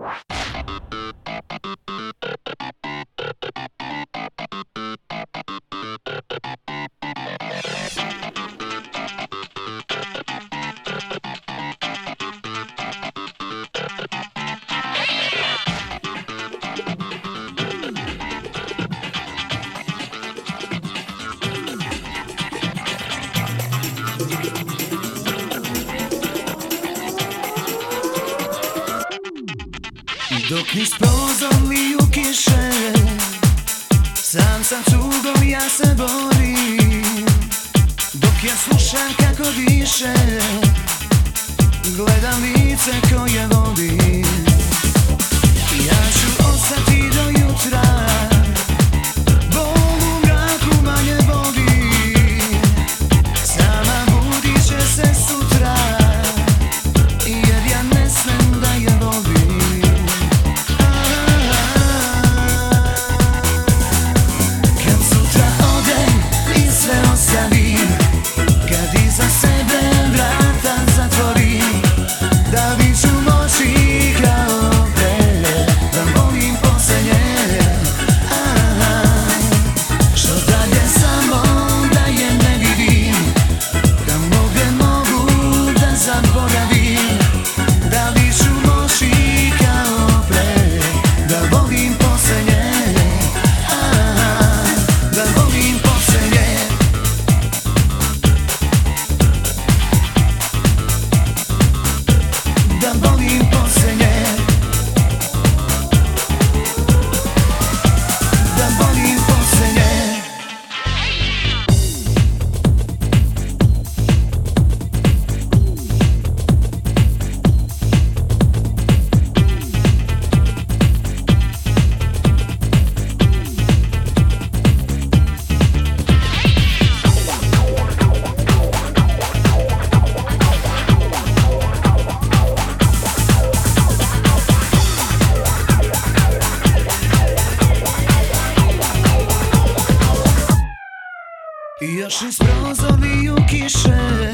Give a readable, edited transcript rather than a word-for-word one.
Dok niz prozorni u kiše, sam sa cugom ja se borim. Dok ja slušam kako diše, gledam lice koje volim. Ja ću ostati do jutra, bol u mraku manje boli. Sama budit će se sutra, jer ja ne smem da je volim. Kad iza sebe vrata zatvorim, da viču moći kao pre, da volim posljednje. Što dalje samo da je ne vidim, da mogu da zaboravim, da viču moći kao pre, da volim posljednje. Da volim posljednje. Da volim posljednje. Da volim posljednje. Još iz prozorni u kiše,